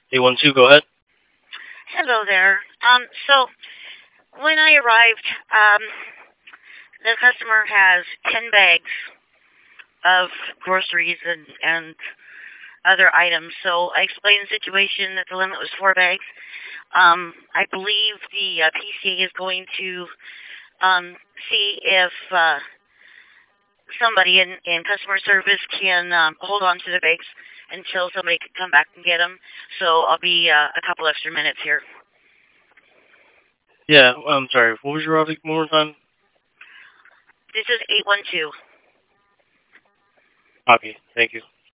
812, go ahead. Hello there. So when I arrived, the customer has 10 bags of groceries and other items. So I explained the situation that the limit was 4 bags. I believe the PCA is going to see if somebody in customer service can hold on to the bags until somebody can come back and get them. So I'll be a couple extra minutes here. Yeah, I'm sorry. What was your routing one more time? This is 812. Copy. Thank you.